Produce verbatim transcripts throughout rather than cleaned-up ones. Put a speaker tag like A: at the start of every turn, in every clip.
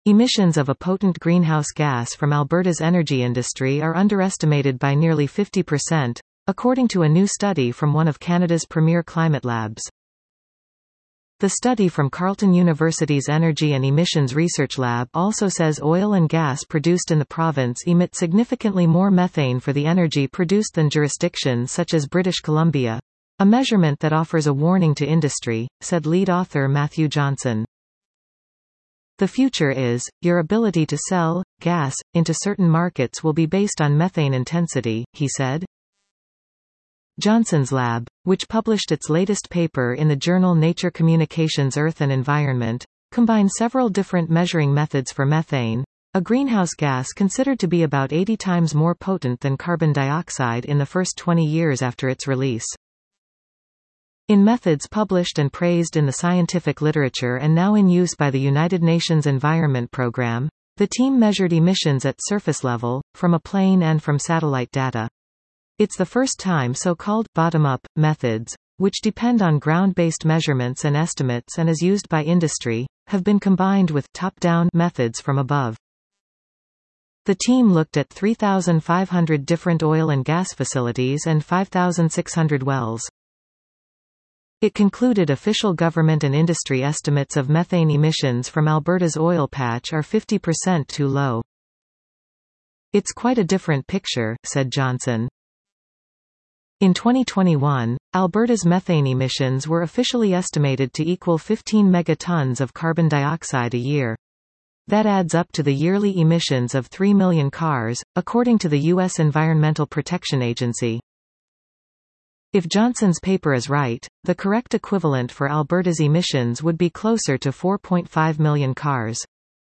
A: Emissions of a potent greenhouse gas from Alberta's energy industry are underestimated by nearly fifty percent, according to a new study from one of Canada's premier climate labs. The study from Carleton University's Energy and Emissions Research Lab also says oil and gas produced in the province emit significantly more methane for the energy produced than jurisdictions such as British Columbia, a measurement that offers a warning to industry, said lead author Matthew Johnson. The future is, your ability to sell gas into certain markets will be based on methane intensity, he said. Johnson's lab, which published its latest paper in the journal Nature Communications Earth and Environment, combined several different measuring methods for methane, a greenhouse gas considered to be about eighty times more potent than carbon dioxide in the first twenty years after its release. In methods published and praised in the scientific literature and now in use by the United Nations Environment Programme, the team measured emissions at surface level, from a plane and from satellite data. It's the first time so-called bottom-up methods, which depend on ground-based measurements and estimates and is used by industry, have been combined with top-down methods from above. The team looked at three thousand five hundred different oil and gas facilities and five thousand six hundred wells. It concluded official government and industry estimates of methane emissions from Alberta's oil patch are fifty percent too low. It's quite a different picture, said Johnson. In twenty twenty-one, Alberta's methane emissions were officially estimated to equal fifteen megatons of carbon dioxide a year. That adds up to the yearly emissions of three million cars, according to the U S Environmental Protection Agency. If Johnson's paper is right, the correct equivalent for Alberta's emissions would be closer to four point five million cars.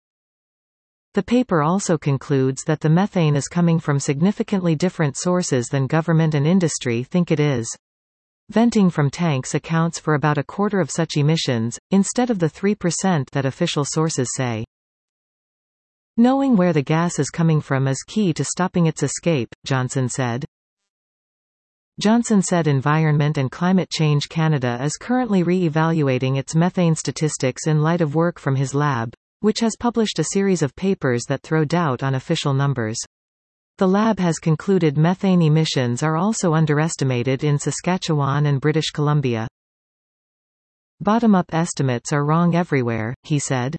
A: The paper also concludes that the methane is coming from significantly different sources than government and industry think it is. Venting from tanks accounts for about a quarter of such emissions, instead of the three percent that official sources say. Knowing where the gas is coming from is key to stopping its escape, Johnson said. Johnson said Environment and Climate Change Canada is currently re-evaluating its methane statistics in light of work from his lab, which has published a series of papers that throw doubt on official numbers. The lab has concluded methane emissions are also underestimated in Saskatchewan and British Columbia. Bottom-up estimates are wrong everywhere, he said.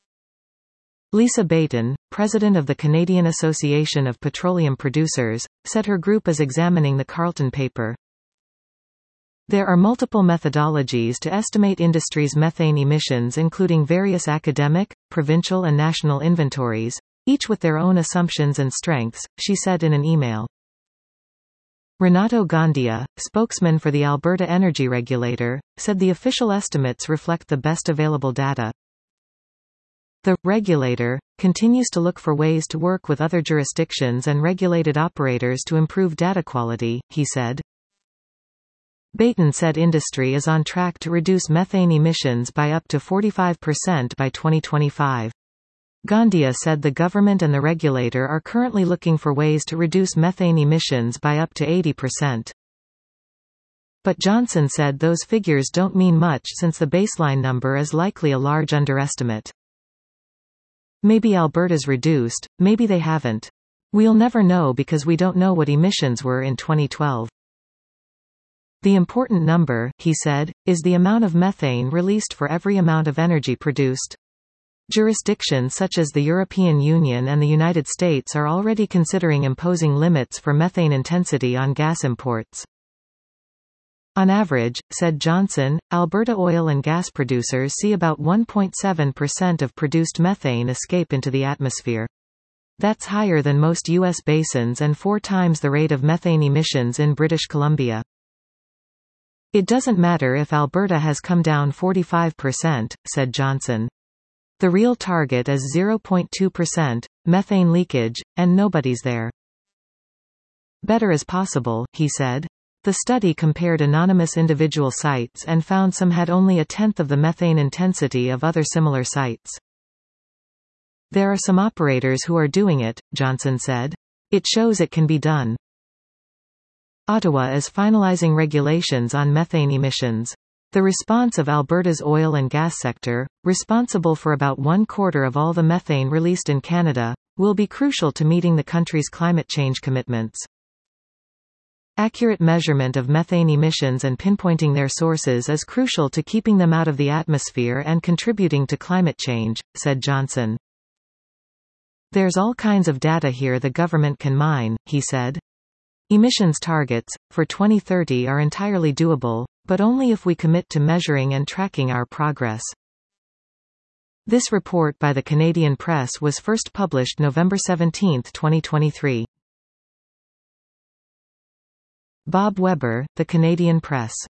A: Lisa Bayton, president of the Canadian Association of Petroleum Producers, said her group is examining the Carleton paper. There are multiple methodologies to estimate industry's methane emissions, including various academic, provincial and national inventories, each with their own assumptions and strengths, she said in an email. Renato Gandia, spokesman for the Alberta Energy Regulator, said the official estimates reflect the best available data. The regulator continues to look for ways to work with other jurisdictions and regulated operators to improve data quality, he said. Bayton said industry is on track to reduce methane emissions by up to forty-five percent by twenty twenty-five. Gandia said the government and the regulator are currently looking for ways to reduce methane emissions by up to eighty percent. But Johnson said those figures don't mean much since the baseline number is likely a large underestimate. Maybe Alberta's reduced, maybe they haven't. We'll never know because we don't know what emissions were in twenty twelve. The important number, he said, is the amount of methane released for every amount of energy produced. Jurisdictions such as the European Union and the United States are already considering imposing limits for methane intensity on gas imports. On average, said Johnson, Alberta oil and gas producers see about one point seven percent of produced methane escape into the atmosphere. That's higher than most U S basins and four times the rate of methane emissions in British Columbia. It doesn't matter if Alberta has come down forty-five percent, said Johnson. The real target is zero point two percent, methane leakage, and nobody's there. Better is possible, he said. The study compared anonymous individual sites and found some had only a tenth of the methane intensity of other similar sites. There are some operators who are doing it, Johnson said. It shows it can be done. Ottawa is finalizing regulations on methane emissions. The response of Alberta's oil and gas sector, responsible for about one quarter of all the methane released in Canada, will be crucial to meeting the country's climate change commitments. Accurate measurement of methane emissions and pinpointing their sources is crucial to keeping them out of the atmosphere and contributing to climate change, said Johnson. There's all kinds of data here the government can mine, he said. Emissions targets, for twenty thirty are entirely doable, but only if we commit to measuring and tracking our progress. This report by the Canadian Press was first published November seventeenth twenty twenty-three. Bob Weber, The Canadian Press.